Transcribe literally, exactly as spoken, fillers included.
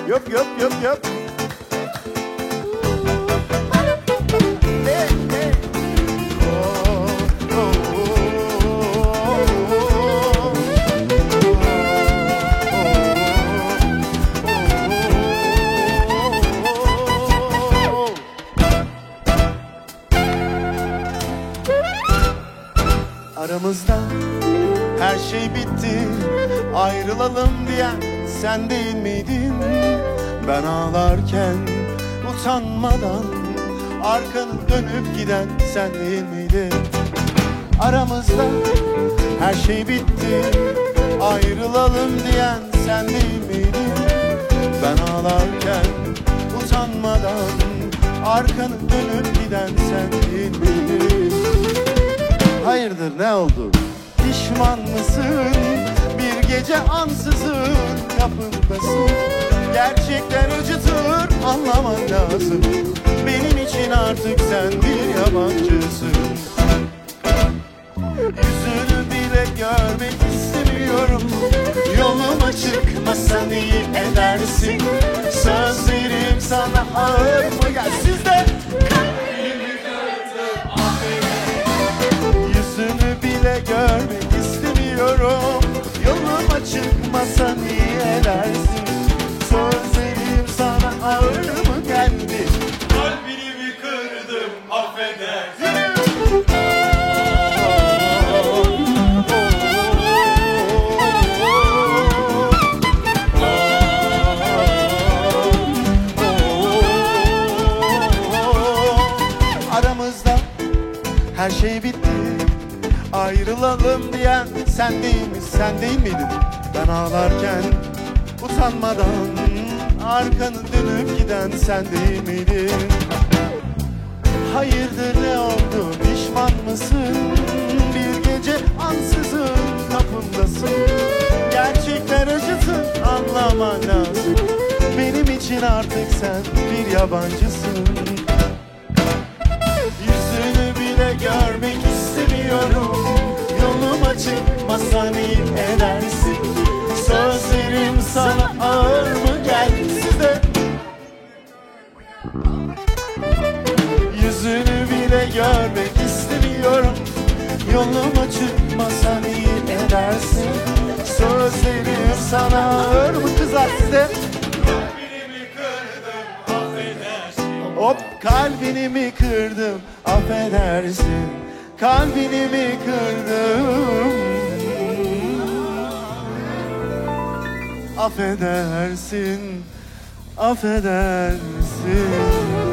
Yap yap yap yap. Hey, hey. Oh, oh, aramızda her şey bitti, ayrılalım diyen sen değil miydin? Ben ağlarken utanmadan arkanı dönüp giden sen değil miydin? Aramızda her şey bitti, ayrılalım diyen sen değil miydin? Ben ağlarken utanmadan arkanı dönüp giden sen değil miydin? Hayırdır, ne oldu? Pişman mısın? Bir gece ansızın kapındasın. Gerçekler acıtır, anlaman lazım. Benim için artık sen bir yabancısın. Yüzünü bile görmek istemiyorum. Yoluma çıkmasan iyi edersin. Sözlerim sana ağır mı gel? Sizde yüzünü bile görmek istemiyorum. Yoluma çıkmasan iyi edersin. Sözlerim sana ağır mı geldi? Kalbini mi kırdım, affedersin. Aramızda her şey bitti, ayrılalım diyen sen değil mi, sen değil miydin? Ben ağlarken utanmadan arkanı dönüp giden sen değil miydin? Hayırdır, ne oldu, pişman mısın? Bir gece ansızın kapındasın. Gerçekler acıtır, anlaman lazım. Benim için artık sen bir yabancısın. Yüzünü bile görmek istemiyorum. Yoluma çıkmasan iyi edersin. Sözlerim sana ağır mı geldi? Size yüzünü bile görmek istemiyorum. Yoluma çıkmasan iyi edersin. Sözlerim sana ağır mı kızar? Size Kalbini mi kırdım, affedersin. hop, kalbini mi kırdım, affedersin. Kalbini mi kırdım, affedersin, affedersin.